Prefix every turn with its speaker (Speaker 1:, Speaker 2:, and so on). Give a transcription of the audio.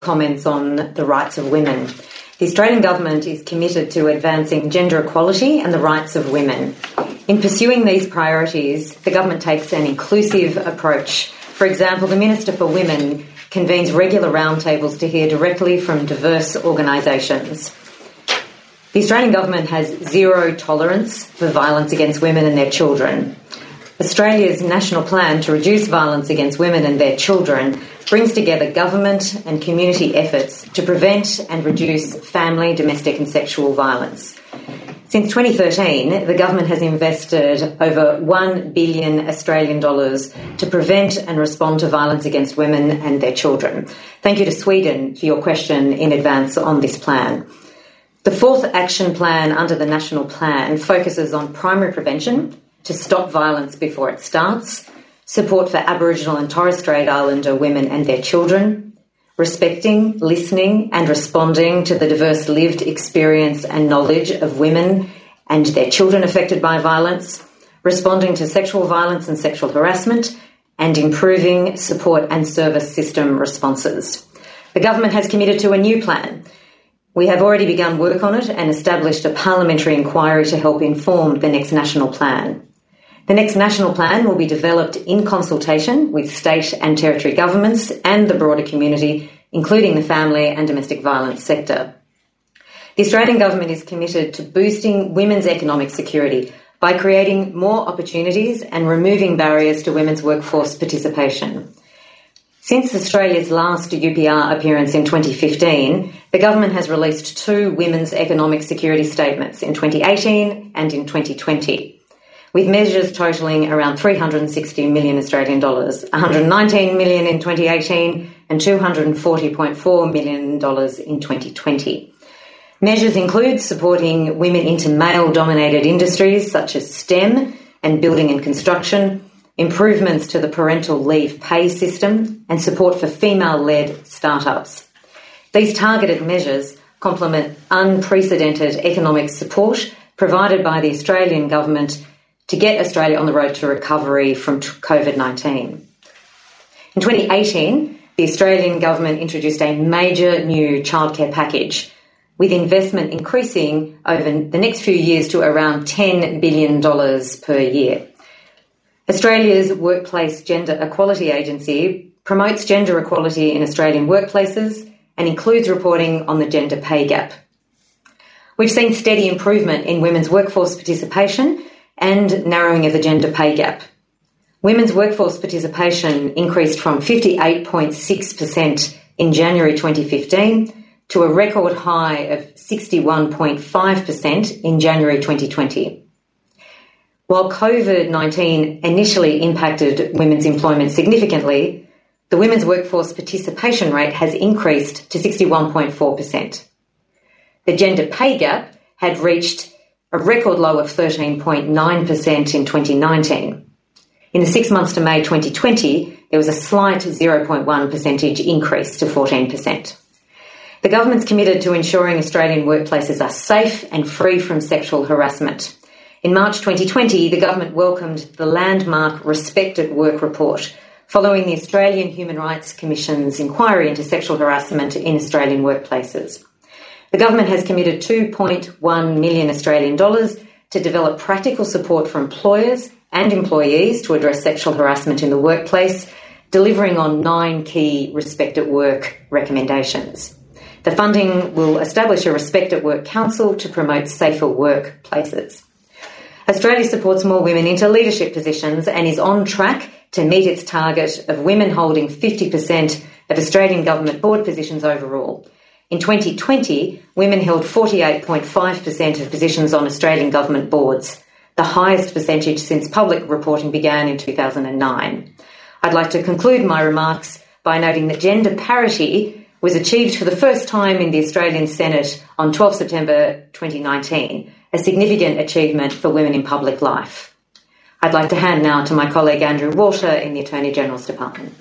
Speaker 1: comments on the rights of women. The Australian Government is committed to advancing gender equality and the rights of women. In pursuing these priorities, the Government takes an inclusive approach. For example, the Minister for Women convenes regular roundtables to hear directly from diverse organisations. The Australian Government has zero tolerance for violence against women and their children. Australia's national plan to reduce violence against women and their children brings together government and community efforts to prevent and reduce family, domestic and sexual violence. Since 2013, the government has invested over $1 billion Australian dollars to prevent and respond to violence against women and their children. Thank you to Sweden for your question in advance on this plan. The fourth action plan under the national plan focuses on primary prevention to stop violence before it starts, support for Aboriginal and Torres Strait Islander women and their children, respecting, listening and responding to the diverse lived experience and knowledge of women and their children affected by violence, responding to sexual violence and sexual harassment, and improving support and service system responses. The government has committed to a new plan. We have already begun work on it and established a parliamentary inquiry to help inform the next national plan. The next national plan will be developed in consultation with state and territory governments and the broader community, including the family and domestic violence sector. The Australian Government is committed to boosting women's economic security by creating more opportunities and removing barriers to women's workforce participation. Since Australia's last UPR appearance in 2015, the government has released two women's economic security statements in 2018 and in 2020. With measures totalling around 360 million Australian dollars, 119 million in 2018 and 240.4 million dollars in 2020. Measures include supporting women into male-dominated industries such as STEM and building and construction, improvements to the parental leave pay system, and support for female-led startups. These targeted measures complement unprecedented economic support provided by the Australian Government to get Australia on the road to recovery from COVID-19. In 2018, the Australian Government introduced a major new childcare package, with investment increasing over the next few years to around $10 billion per year. Australia's Workplace Gender Equality Agency promotes gender equality in Australian workplaces and includes reporting on the gender pay gap. We've seen steady improvement in women's workforce participation and narrowing of the gender pay gap. Women's workforce participation increased from 58.6% in January 2015 to a record high of 61.5% in January 2020. While COVID-19 initially impacted women's employment significantly, the women's workforce participation rate has increased to 61.4%. The gender pay gap had reached a record low of 13.9% in 2019. In the 6 months to May 2020, there was a slight 0.1 percentage increase to 14%. The government's committed to ensuring Australian workplaces are safe and free from sexual harassment. In March 2020, the government welcomed the landmark Respect at Work report, following the Australian Human Rights Commission's inquiry into sexual harassment in Australian workplaces. The government has committed 2.1 million Australian dollars to develop practical support for employers and employees to address sexual harassment in the workplace, delivering on 9 key Respect at Work recommendations. The funding will establish a Respect at Work Council to promote safer workplaces. Australia supports more women into leadership positions and is on track to meet its target of women holding 50% of Australian government board positions overall. In 2020, women held 48.5% of positions on Australian government boards, the highest percentage since public reporting began in 2009. I'd like to conclude my remarks by noting that gender parity was achieved for the first time in the Australian Senate on 12 September 2019, a significant achievement for women in public life. I'd like to hand now to my colleague Andrew Walter in the Attorney General's Department.